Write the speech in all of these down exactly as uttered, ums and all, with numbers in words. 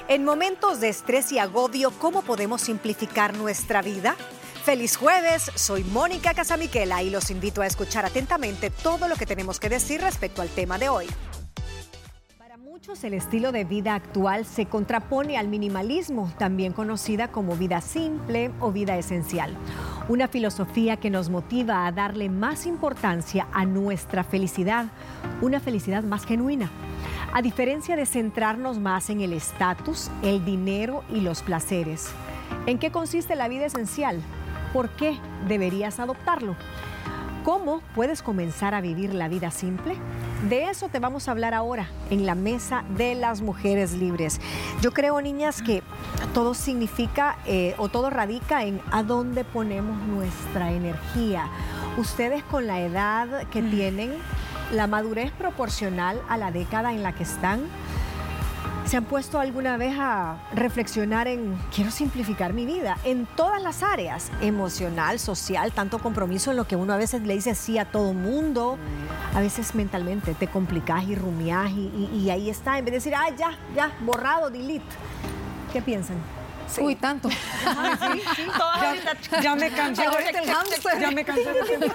En momentos de estrés y agobio, ¿cómo podemos simplificar nuestra vida? ¡Feliz jueves! Soy Mónica Casamiquela y los invito a escuchar atentamente todo lo que tenemos que decir respecto al tema de hoy. Para muchos, el estilo de vida actual se contrapone al minimalismo, también conocida como vida simple o vida esencial. Una filosofía que nos motiva a darle más importancia a nuestra felicidad, una felicidad más genuina. A diferencia de centrarnos más en el estatus, el dinero y los placeres. ¿En qué consiste la vida esencial? ¿Por qué deberías adoptarlo? ¿Cómo puedes comenzar a vivir la vida simple? De eso te vamos a hablar ahora en la Mesa de las Mujeres Libres. Yo creo, niñas, que todo significa eh, o todo radica en a dónde ponemos nuestra energía. Ustedes, con la edad que tienen, la madurez proporcional a la década en la que están, ¿se han puesto alguna vez a reflexionar en quiero simplificar mi vida en todas las áreas? Emocional, social, tanto compromiso en lo que uno a veces le dice sí a todo mundo. A veces mentalmente te complicás y rumiás y, y, y ahí está, en vez de decir, ah, ya, ya, borrado, delete. ¿Qué piensan? Sí. Uy, tanto. Ay, sí, sí. Ya, ya me cansé. Ya me cansé de tiempo.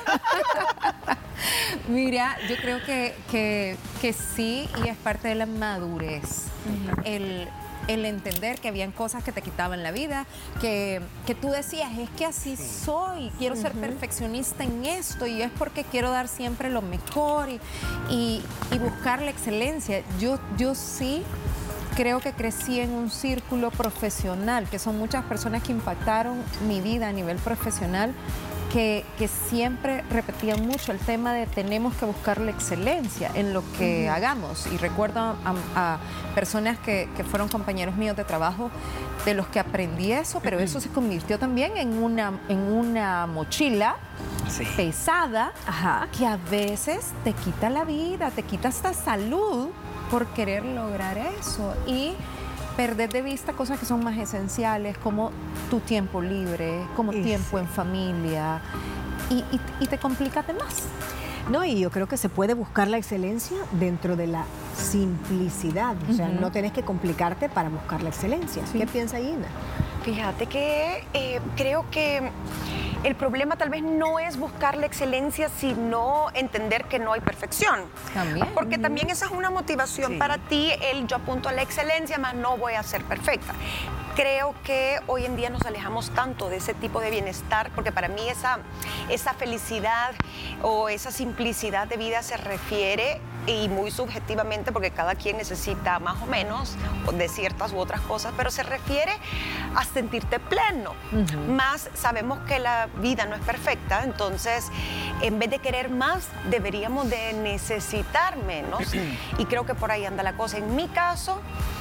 Mira, yo creo que, que, que sí, y es parte de la madurez. Uh-huh. el, el entender que habían cosas que te quitaban la vida, que, que tú decías, es que así sí. soy, quiero uh-huh. ser perfeccionista en esto y es porque quiero dar siempre lo mejor y, y, y buscar la excelencia. Yo, yo sí creo que crecí en un círculo profesional, que son muchas personas que impactaron mi vida a nivel profesional, que, que siempre repetían mucho el tema de tenemos que buscar la excelencia en lo que uh-huh. hagamos. Y recuerdo a, a personas que, que fueron compañeros míos de trabajo, de los que aprendí eso, pero eso se convirtió también en una, en una mochila sí. pesada, Ajá. que a veces te quita la vida, te quita hasta salud por querer lograr eso y perder de vista cosas que son más esenciales, como tu tiempo libre, como y tiempo sí. en familia, y, y, y te complica de más. No, y yo creo que se puede buscar la excelencia dentro de la simplicidad. O sea, uh-huh. no tenés que complicarte para buscar la excelencia. Sí. ¿Qué piensa Ina? Fíjate que eh, creo que el problema tal vez no es buscar la excelencia, sino entender que no hay perfección. También. Porque uh-huh. también esa es una motivación sí. para ti, el yo apunto a la excelencia, más no voy a ser perfecta. Creo que hoy en día nos alejamos tanto de ese tipo de bienestar, porque para mí esa, esa felicidad o esa simplicidad de vida se refiere, y muy subjetivamente, porque cada quien necesita más o menos de ciertas u otras cosas, pero se refiere a sentirte pleno. Uh-huh. Más sabemos que la vida no es perfecta, entonces en vez de querer más, deberíamos de necesitar menos. Y creo que por ahí anda la cosa. En mi caso,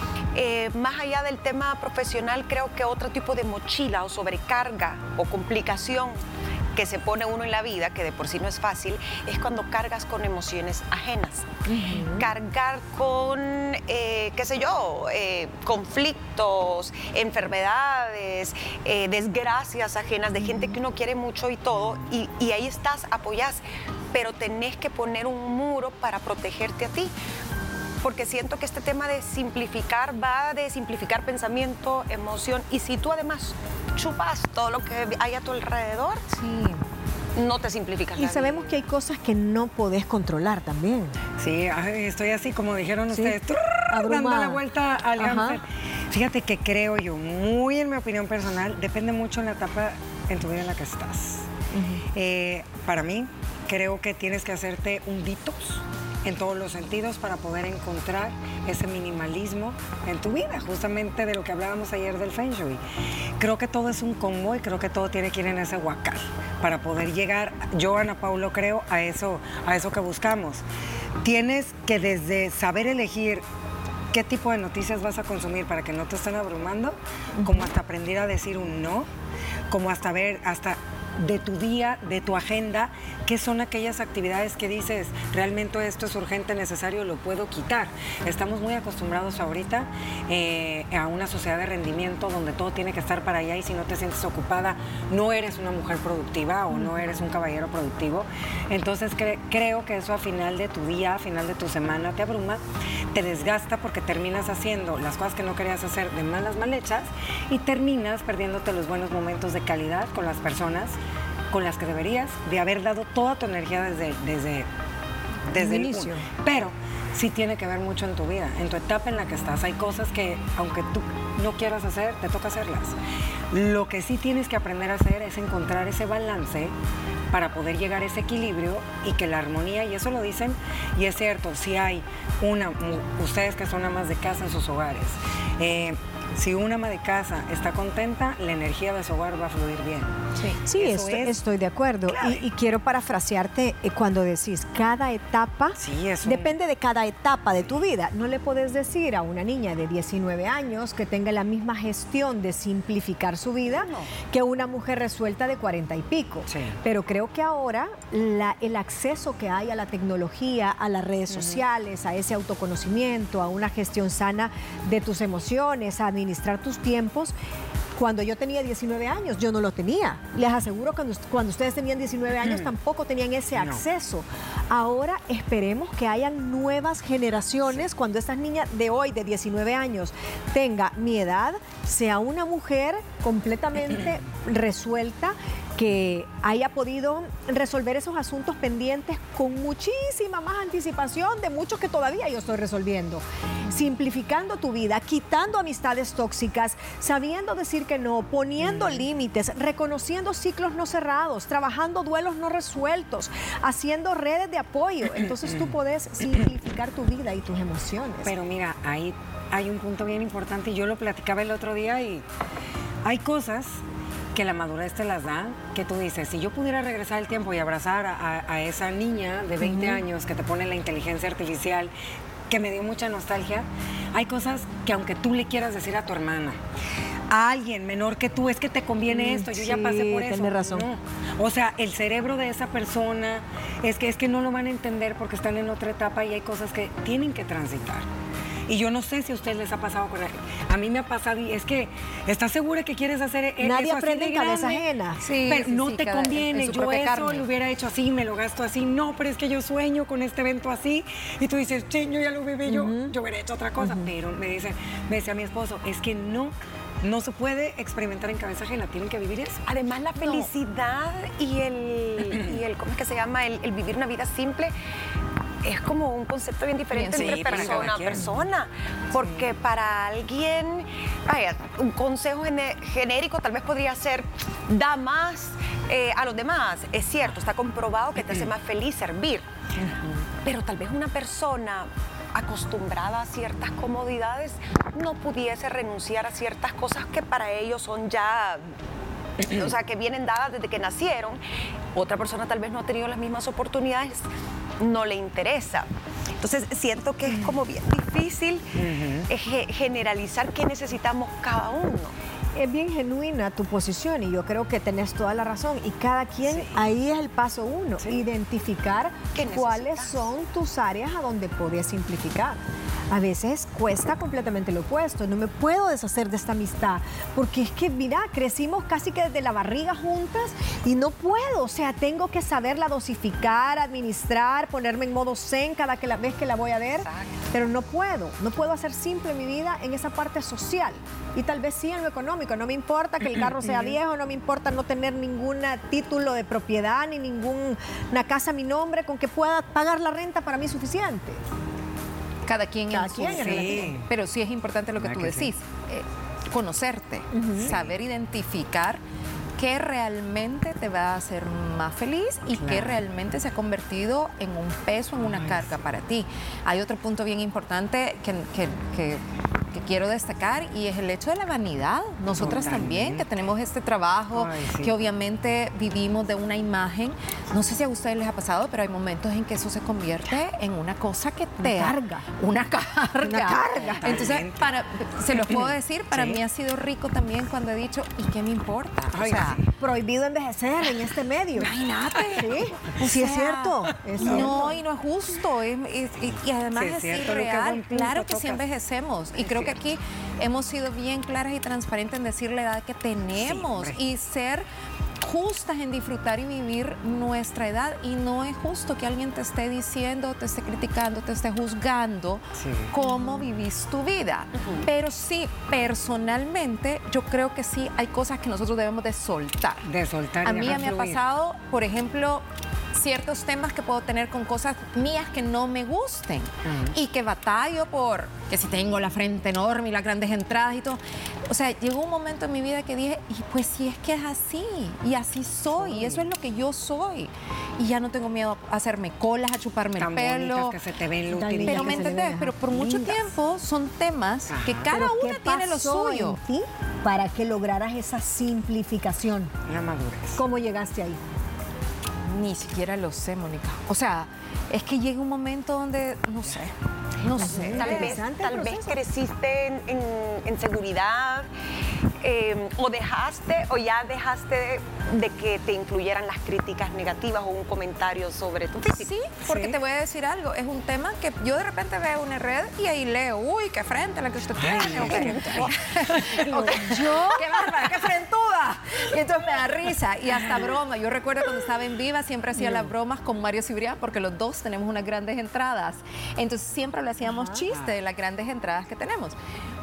Eh, más allá del tema profesional, creo que otro tipo de mochila o sobrecarga o complicación que se pone uno en la vida, que de por sí no es fácil, es cuando cargas con emociones ajenas. Uh-huh. Cargar con, eh, qué sé yo, eh, conflictos, enfermedades, eh, desgracias ajenas de uh-huh. gente que uno quiere mucho y todo, y, y ahí estás, apoyás, pero tenés que poner un muro para protegerte a ti. Porque siento que este tema de simplificar va de simplificar pensamiento, emoción, y si tú además chupas todo lo que hay a tu alrededor, sí. no te simplificas la vida. Y sabemos que hay cosas que no podés controlar también. Sí, estoy así como dijeron sí. ustedes, trrr, dando la vuelta al hámster. Fíjate que creo yo, muy en mi opinión personal, depende mucho en la etapa en tu vida en la que estás. Uh-huh. eh, para mí, creo que tienes que hacerte un detox en todos los sentidos para poder encontrar ese minimalismo en tu vida, justamente de lo que hablábamos ayer del Feng Shui. Creo que todo es un combo y creo que todo tiene que ir en ese huacal para poder llegar, yo, Ana Paulo, creo, a eso, a eso que buscamos. Tienes que desde saber elegir qué tipo de noticias vas a consumir para que no te estén abrumando, uh-huh. como hasta aprender a decir un no, como hasta ver, hasta de tu día, de tu agenda, qué son aquellas actividades que dices, realmente esto es urgente, necesario, lo puedo quitar. Estamos muy acostumbrados ahorita eh, a una sociedad de rendimiento donde todo tiene que estar para allá y si no te sientes ocupada, no eres una mujer productiva o no eres un caballero productivo. Entonces cre- creo que eso a final de tu día, a final de tu semana te abruma, te desgasta porque terminas haciendo las cosas que no querías hacer de malas mal hechas y terminas perdiéndote los buenos momentos de calidad con las personas con las que deberías de haber dado toda tu energía desde, desde, desde el inicio. Pero sí tiene que ver mucho en tu vida, en tu etapa en la que estás. Hay cosas que, aunque tú no quieras hacer, te toca hacerlas. Lo que sí tienes que aprender a hacer es encontrar ese balance para poder llegar a ese equilibrio y que la armonía, y eso lo dicen, y es cierto, si hay una, ustedes que son amas de casa en sus hogares, eh, si una ama de casa está contenta, la energía de su hogar va a fluir bien. Sí, sí estoy, es estoy de acuerdo. Y, y quiero parafrasearte eh, cuando decís cada etapa, sí, es un... depende de cada etapa de tu vida. No le puedes decir a una niña de diecinueve años que tenga la misma gestión de simplificar su vida no. que una mujer resuelta de cuarenta y pico. Sí. Pero creo que ahora la, el acceso que hay a la tecnología, a las redes uh-huh. sociales, a ese autoconocimiento, a una gestión sana de tus emociones, a administrar tus tiempos. Cuando yo tenía diecinueve años, yo no lo tenía. Les aseguro que cuando, cuando ustedes tenían diecinueve años, mm. tampoco tenían ese no. acceso. Ahora esperemos que hayan nuevas generaciones, sí. cuando esta niña de hoy, de diecinueve años, tenga mi edad, sea una mujer completamente resuelta, que haya podido resolver esos asuntos pendientes con muchísima más anticipación de muchos que todavía yo estoy resolviendo. Simplificando tu vida, quitando amistades tóxicas, sabiendo decir que no, poniendo mm. límites, reconociendo ciclos no cerrados, trabajando duelos no resueltos, haciendo redes de apoyo. Entonces tú puedes simplificar tu vida y tus emociones. Pero mira, ahí hay un punto bien importante y yo lo platicaba el otro día y hay cosas que la madurez te las da, que tú dices, si yo pudiera regresar el tiempo y abrazar a, a, a esa niña de veinte uh-huh. años que te pone la inteligencia artificial, que me dio mucha nostalgia, hay cosas que aunque tú le quieras decir a tu hermana, a alguien menor que tú, es que te conviene esto, yo sí, ya pasé por eso. Tienes razón. No. O sea, el cerebro de esa persona es que, es que no lo van a entender porque están en otra etapa y hay cosas que tienen que transitar. Y yo no sé si a ustedes les ha pasado con la... A mí me ha pasado y es que, ¿estás segura que quieres hacer eso? Nadie aprende en cabeza ajena. Sí, pero sí, no sí, te cada, conviene. Yo eso carne. Lo hubiera hecho así, me lo gasto así. No, pero es que yo sueño con este evento así. Y tú dices, che, yo ya lo viví yo, uh-huh. yo hubiera hecho otra cosa. Uh-huh. Pero me dice, me decía mi esposo, es que no... No se puede experimentar en cabeza ajena, tienen que vivir eso. Además, la felicidad no. y, el, y el, ¿cómo es que se llama? El, el vivir una vida simple es como un concepto bien diferente bien, entre sí, persona a persona. Porque sí. para alguien, vaya, un consejo genérico tal vez podría ser, da más eh, a los demás. Es cierto, está comprobado que te hace más feliz servir. Uh-huh. Pero tal vez una persona acostumbrada a ciertas comodidades no pudiese renunciar a ciertas cosas que para ellos son ya, o sea, que vienen dadas desde que nacieron. Otra persona tal vez no ha tenido las mismas oportunidades, no le interesa. Entonces siento que es como bien difícil uh-huh. generalizar qué necesitamos cada uno. Es bien genuina tu posición y yo creo que tenés toda la razón. Y cada quien, sí. ahí es el paso uno, sí. identificar cuáles son tus áreas a donde podés simplificar. A veces cuesta completamente lo opuesto. No me puedo deshacer de esta amistad porque es que, mira, crecimos casi que desde la barriga juntas y no puedo. O sea, tengo que saberla dosificar, administrar, ponerme en modo zen cada que la vez que la voy a ver. Exacto. Pero no puedo. No puedo hacer simple mi vida en esa parte social. Y tal vez sí en lo económico. No me importa que el carro sea viejo, no me importa no tener ningún título de propiedad ni ninguna casa a mi nombre, con que pueda pagar la renta para mí es suficiente. Cada quien Cada en su... quien sí. Pero sí es importante lo que ah, tú que decís. Sí. Eh, conocerte, uh-huh. saber identificar qué realmente te va a hacer más feliz y claro. qué realmente se ha convertido en un peso, en una Ay, carga sí. para ti. Hay otro punto bien importante que, que, que, que quiero destacar y es el hecho de la vanidad. Nosotras Totalmente. también, que tenemos este trabajo, Ay, sí. que obviamente vivimos de una imagen. No sé si a ustedes les ha pasado, pero hay momentos en que eso se convierte en una cosa que te... Una carga. Una carga. Una carga. Entonces, para, se los puedo decir, para sí. mí ha sido rico también cuando he dicho, ¿y qué me importa? Ay, o sea, sí. prohibido envejecer en este medio. Imagínate. Sí, sí, es cierto. Es cierto. No, y no es justo. Es, es, y, y además Sí, es es, cierto, irreal. Lucas, Claro que tocas. sí envejecemos. Y Es creo cierto. que aquí hemos sido bien claras y transparentes en decir la edad que tenemos Sí, y ser justas en disfrutar y vivir nuestra edad. Y no es justo que alguien te esté diciendo, te esté criticando, te esté juzgando Sí. cómo vivís tu vida. Pero sí, personalmente, yo creo que sí hay cosas que nosotros debemos de soltar. De soltar y A mí dejar me ha fluir. pasado, por ejemplo, ciertos temas que puedo tener con cosas mías que no me gusten Ujú. y que batallo por que si tengo la frente enorme y las grandes entradas y todo. O sea, llegó un momento en mi vida que dije, y pues si es que es así, y así soy, y eso es lo que yo soy. Y ya no tengo miedo a hacerme colas, a chuparme Tan el pelo. bonitas que se te ven, Luti. Tan Pero lindas me que se entendés, ven, pero por mucho lindas. tiempo son temas que Ajá. cada ¿Pero una qué tiene lo pasó suyo. en ti para que lograras esa simplificación? La madurez. ¿Cómo llegaste ahí? Ni siquiera lo sé, Mónica. O sea, es que llega un momento donde, no sé, no sé. Tal vez, Interesante tal el vez proceso. creciste en, en- en seguridad eh, o dejaste o ya dejaste de, de que te incluyeran las críticas negativas o un comentario sobre tu físico. Sí, porque Sí. te voy a decir algo, es un tema que yo de repente veo una red y ahí leo, uy, qué frente la que usted tiene. Ay, ok. qué Ok, yo, qué bárbara, qué frentuda. Y entonces me da risa y hasta broma. Yo recuerdo cuando estaba en Viva siempre hacía las bromas con Mario Cibrián porque los dos tenemos unas grandes entradas. Entonces siempre le hacíamos chiste de las grandes entradas que tenemos.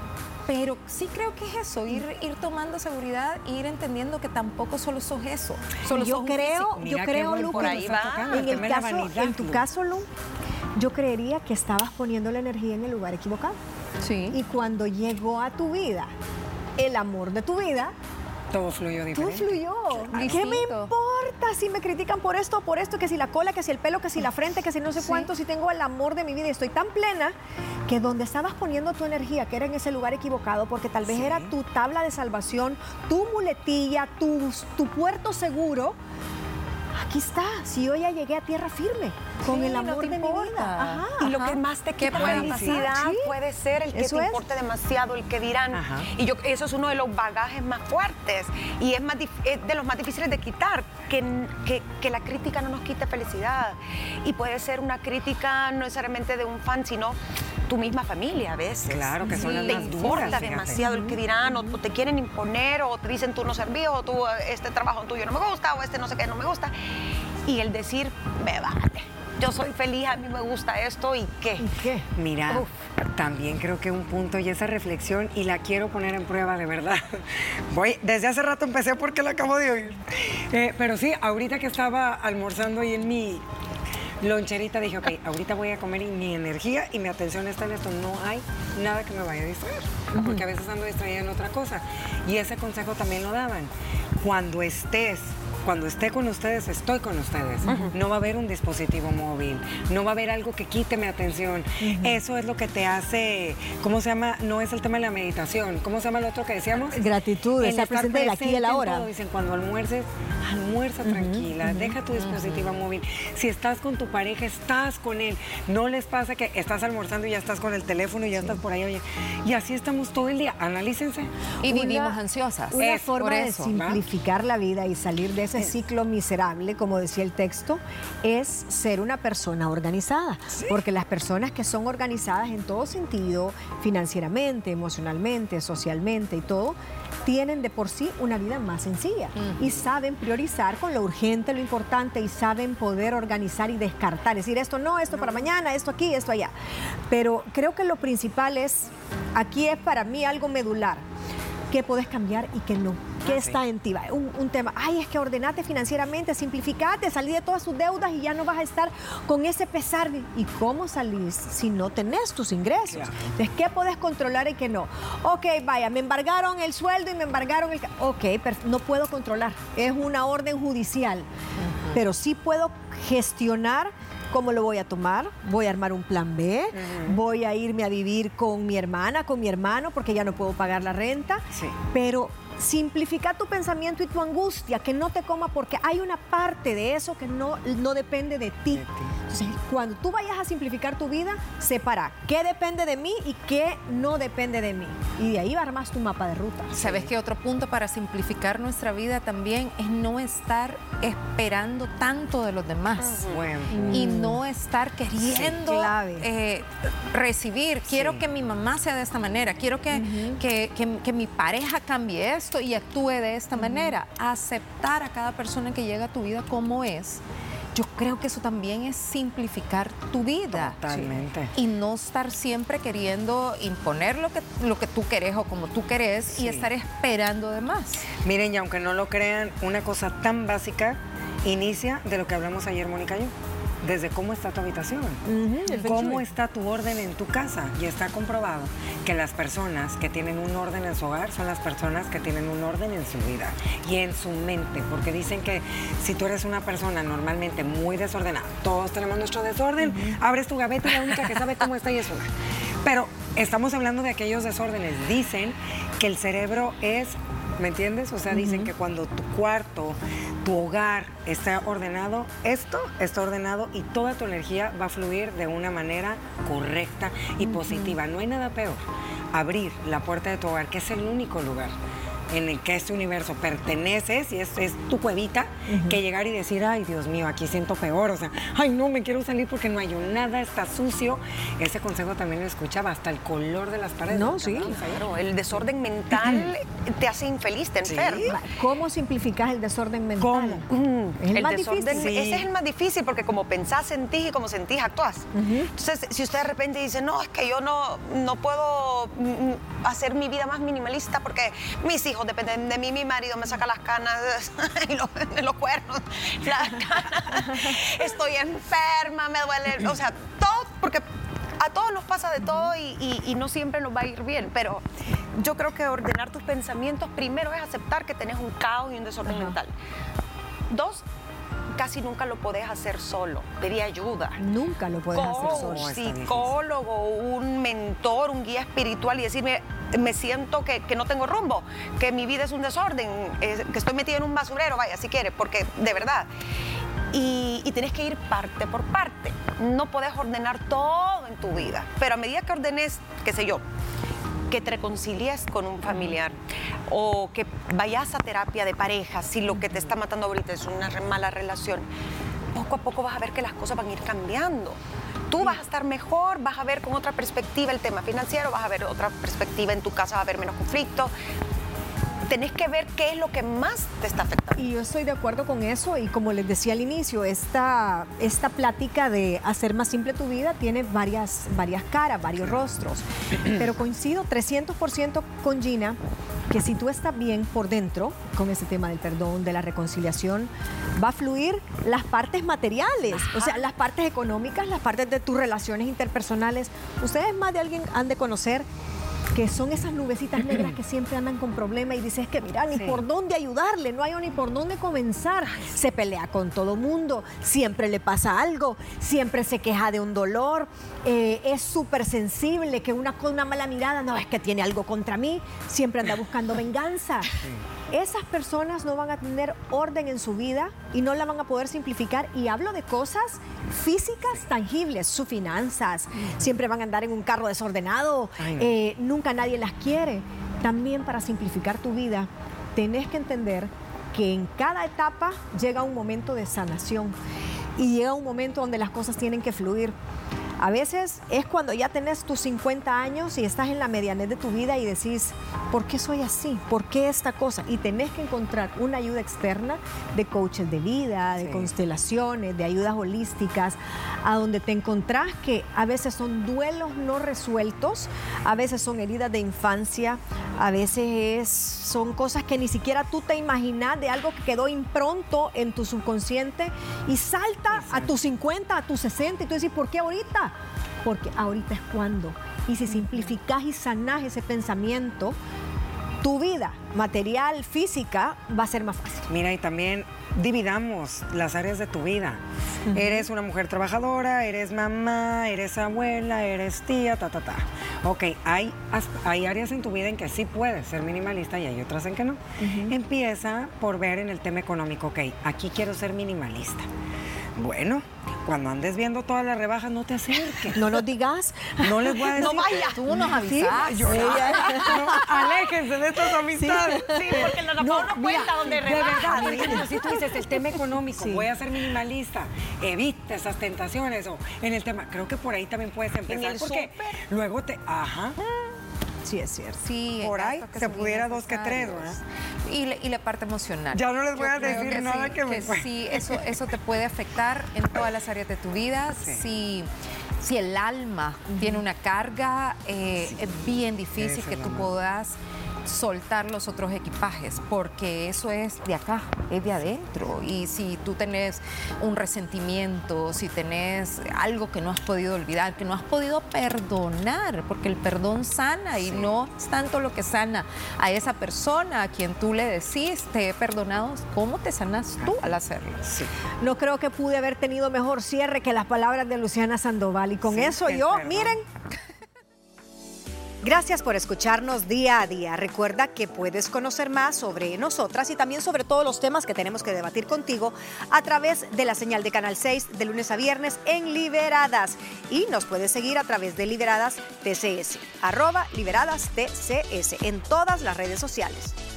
Pero sí creo que es eso, ir, ir tomando seguridad e ir entendiendo que tampoco solo sos eso. Solo yo sos un creo, físico. yo Mira qué creo, buen Lu, por que ahí punto va. estás tocando, en el el tema de la caso, vanidad, en tu Lu. caso, Lu, yo creería que estabas poniendo la energía en el lugar equivocado. Sí. Y cuando llegó a tu vida el amor de tu vida, Todo fluyó tú diferente. fluyó. ¿Qué me Distinto. importa si me critican por esto, por esto, que si la cola, que si el pelo, que si la frente, que si no sé Sí. cuánto, si tengo el amor de mi vida y estoy tan plena que donde estabas poniendo tu energía, que era en ese lugar equivocado, porque tal vez Sí. era tu tabla de salvación, tu muletilla, tu, tu puerto seguro, aquí está. Si yo ya llegué a tierra firme con Sí, el no amor te de mi importa. vida. Ajá. Y lo Ajá. que más te ¿Qué quita puede felicidad pasar? Sí. puede ser el que Eso te es. importe demasiado, el que dirán. Ajá. Y yo, eso es uno de los bagajes más fuertes y es, más, dif- es de los más difíciles de quitar, que, que, que la crítica no nos quite felicidad. Y puede ser una crítica no necesariamente de un fan, sino tu misma familia a veces. Claro, que son Sí. las Te más importa duras, fíjate. demasiado el que dirán, o, o te quieren imponer, o te dicen tú no servís, o tú este trabajo tuyo no me gusta, o este no sé qué no me gusta. Y el decir, me vale, yo soy feliz, a mí me gusta esto, ¿y qué? ¿Y qué? Mira, Uf. también creo que un punto y esa reflexión, y la quiero poner en prueba de verdad. Voy, desde hace rato empecé porque la acabo de oír. Eh, pero sí, ahorita que estaba almorzando ahí en mi loncherita, dije, ok, ahorita voy a comer y mi energía y mi atención está en esto. No hay nada que me vaya a distraer, porque a veces ando distraída en otra cosa. Y ese consejo también lo daban. Cuando estés Cuando esté con ustedes, estoy con ustedes. No va a haber un dispositivo móvil, no va a haber algo que quite mi atención. Eso es lo que te hace, ¿cómo se llama? No es el tema de la meditación. ¿Cómo se llama el otro que decíamos? Gratitud, El estar presente del aquí y el presente en ahora. todo. Dicen, cuando almuerces, almuerza tranquila, deja tu dispositivo móvil. Si estás con tu pareja, estás con él. No les pasa que estás almorzando y ya estás con el teléfono y ya estás por ahí, oye. Y así estamos todo el día. Analícense. Y Una- vivimos ansiosas. Una Es forma por de eso, simplificar la vida y salir de ese ciclo miserable, como decía el texto, es ser una persona organizada. Porque las personas que son organizadas en todo sentido, financieramente, emocionalmente, socialmente y todo, tienen de por sí una vida más sencilla y saben priorizar con lo urgente, lo importante, y saben poder organizar y descartar, es decir, esto no, esto para mañana, esto aquí, esto allá. Pero creo que lo principal es, aquí es para mí algo medular, qué puedes cambiar y qué no, qué Ah, sí. está en ti. Va, Un, un tema, ay, es que ordenate financieramente, simplificate, salí de todas tus deudas y ya no vas a estar con ese pesar. ¿Y cómo salís si no tenés tus ingresos? Claro. Entonces, ¿qué puedes controlar y qué no? Ok, vaya, me embargaron el sueldo y me embargaron el... ca- Ok, perf- no puedo controlar, es una orden judicial, pero sí puedo gestionar cómo lo voy a tomar, voy a armar un plan B, voy a irme a vivir con mi hermana, con mi hermano, porque ya no puedo pagar la renta, Sí. pero simplifica tu pensamiento y tu angustia, que no te coma, porque hay una parte de eso que no, no depende de ti. de ti. Entonces, cuando tú vayas a simplificar tu vida, separa qué depende de mí y qué no depende de mí. Y de ahí armas tu mapa de ruta. ¿Sabes qué otro punto para simplificar nuestra vida también es no estar esperando tanto de los demás? Uh-huh. Bueno. Y no estar queriendo Sí, clave. eh, recibir. Quiero Sí. que mi mamá sea de esta manera. Quiero que, Uh-huh. que, que, que mi pareja cambie esto y actúe de esta uh-huh. manera. Aceptar a cada persona que llega a tu vida como es. Yo creo que eso también es simplificar tu vida. Totalmente. Sí. Y no estar siempre queriendo imponer lo que, lo que tú querés o como tú querés sí. y estar esperando de más. Miren, y aunque no lo crean, una cosa tan básica inicia de lo que hablamos ayer, Mónica y yo. Desde cómo está tu habitación, uh-huh, cómo está tu orden en tu casa. Y está comprobado que las personas que tienen un orden en su hogar son las personas que tienen un orden en su vida y en su mente. Porque dicen que si tú eres una persona normalmente muy desordenada, todos tenemos nuestro desorden, uh-huh. abres tu gaveta y la única que sabe cómo está y es una. Pero estamos hablando de aquellos desórdenes. Dicen que el cerebro es... ¿Me entiendes? O sea, dicen uh-huh. que cuando tu cuarto, tu hogar está ordenado, esto está ordenado y toda tu energía va a fluir de una manera correcta y uh-huh. positiva. No hay nada peor. Abrir la puerta de tu hogar, que es el único lugar en el que este universo perteneces y es, es tu cuevita, uh-huh. que llegar y decir, ay, Dios mío, aquí siento peor, o sea, ay, no, me quiero salir porque no hay nada, está sucio. Ese consejo también lo escuchaba, hasta el color de las paredes. No, sí, claro, el desorden mental te hace infeliz, te enferma. ¿Sí? ¿Cómo simplificas el desorden mental? ¿Cómo? Uh, es el, el más desorden, difícil. Sí. Ese es el más difícil porque como pensás, sentís y como sentís, actuás. Uh-huh. Entonces, si usted de repente dice, no, es que yo no, no puedo mm, hacer mi vida más minimalista porque mis hijos dependen de mí, mi marido me saca las canas y los, los cuernos, las canas, estoy enferma, me duele, o sea, todo, porque a todos nos pasa de todo y, y, y no siempre nos va a ir bien, pero yo creo que ordenar tus pensamientos primero es aceptar que tenés un caos y un desorden uh-huh. mental. Dos, casi nunca lo podés hacer solo, pedí ayuda. Nunca lo podés Coach, hacer solo. Un psicólogo, un mentor, un guía espiritual y decirme, me siento que, que no tengo rumbo, que mi vida es un desorden, eh, que estoy metida en un basurero, vaya, si quieres, porque de verdad. Y, y tienes que ir parte por parte. No podés ordenar todo en tu vida, pero a medida que ordenes, qué sé yo, que te reconcilies con un familiar o que vayas a terapia de pareja, si lo que te está matando ahorita es una mala relación, poco a poco vas a ver que las cosas van a ir cambiando. Tú vas a estar mejor, vas a ver con otra perspectiva el tema financiero, vas a ver otra perspectiva en tu casa, va a haber menos conflicto. Tenés que ver qué es lo que más te está afectando. Y yo estoy de acuerdo con eso y como les decía al inicio, esta, esta plática de hacer más simple tu vida tiene varias, varias caras, varios rostros. Pero coincido trescientos por ciento con Gina que si tú estás bien por dentro con ese tema del perdón, de la reconciliación, va a fluir las partes materiales, Ajá. o sea, las partes económicas, las partes de tus relaciones interpersonales. Ustedes más de alguien han de conocer que son esas nubecitas negras que siempre andan con problemas y dices que mira, ni sí. por dónde ayudarle, no hay ni por dónde comenzar. Se pelea con todo mundo, siempre le pasa algo, siempre se queja de un dolor, eh, es súper sensible, que una con una mala mirada, no, es que tiene algo contra mí, siempre anda buscando venganza. Sí. Esas personas no van a tener orden en su vida y no la van a poder simplificar. Y hablo de cosas físicas tangibles, sus finanzas. Siempre van a andar en un carro desordenado, eh, nunca nadie las quiere. También para simplificar tu vida, tenés que entender que en cada etapa llega un momento de sanación y llega un momento donde las cosas tienen que fluir. A veces es cuando ya tenés tus cincuenta años y estás en la medianez de tu vida y decís, ¿por qué soy así? ¿Por qué esta cosa? Y tenés que encontrar una ayuda externa de coaches de vida, de sí. constelaciones, de ayudas holísticas, a donde te encontrás que a veces son duelos no resueltos, a veces son heridas de infancia, a veces es, son cosas que ni siquiera tú te imaginás, de algo que quedó impronto en tu subconsciente y salta sí, sí. a tus cincuenta, a tus sesenta y tú decís, ¿por qué ahorita? Porque ahorita es cuando. Y si simplificás y sanás ese pensamiento, tu vida material, física, va a ser más fácil. Mira, y también dividamos las áreas de tu vida. Uh-huh. Eres una mujer trabajadora, eres mamá, eres abuela, eres tía, ta, ta, ta. Ok, hay, hay áreas en tu vida en que sí puedes ser minimalista y hay otras en que no. Uh-huh. Empieza por ver en el tema económico, ok, aquí quiero ser minimalista. Bueno, cuando andes viendo todas las rebajas, no te acerques. No nos digas. No les voy a decir. No vaya. Tú nos avisas. Sí, no, aléjense de estas amistades. Sí, sí, porque la no, no cuenta donde rebaja. De verdad, por ejemplo, si tú dices el tema económico, sí. voy a ser minimalista, evita esas tentaciones. O en el tema, creo que por ahí también puedes empezar. ¿En el porque súper? Luego te. Ajá. Sí, es cierto. Sí, por ahí se pudiera dos que tres, ¿verdad? Y, y la parte emocional. Ya no les voy Yo a decir que nada sí, que me que pueda. sí, eso, eso te puede afectar en todas las áreas de tu vida. Sí. Si, si el alma uh-huh. tiene una carga, eh, sí. es bien difícil que tú puedas soltar los otros equipajes, porque eso es de acá, es de adentro. Y si tú tenés un resentimiento, si tenés algo que no has podido olvidar, que no has podido perdonar, porque el perdón sana sí. y no es tanto lo que sana a esa persona a quien tú le decís, te he perdonado, ¿cómo te sanas tú al hacerlo? Sí. No creo que pude haber tenido mejor cierre que las palabras de Luciana Sandoval. Y con sí, eso yo, perdón. miren... Gracias por escucharnos día a día. Recuerda que puedes conocer más sobre nosotras y también sobre todos los temas que tenemos que debatir contigo a través de la señal de Canal seis de lunes a viernes en Liberadas. Y nos puedes seguir a través de Liberadas T C S, arroba Liberadas T C S en todas las redes sociales.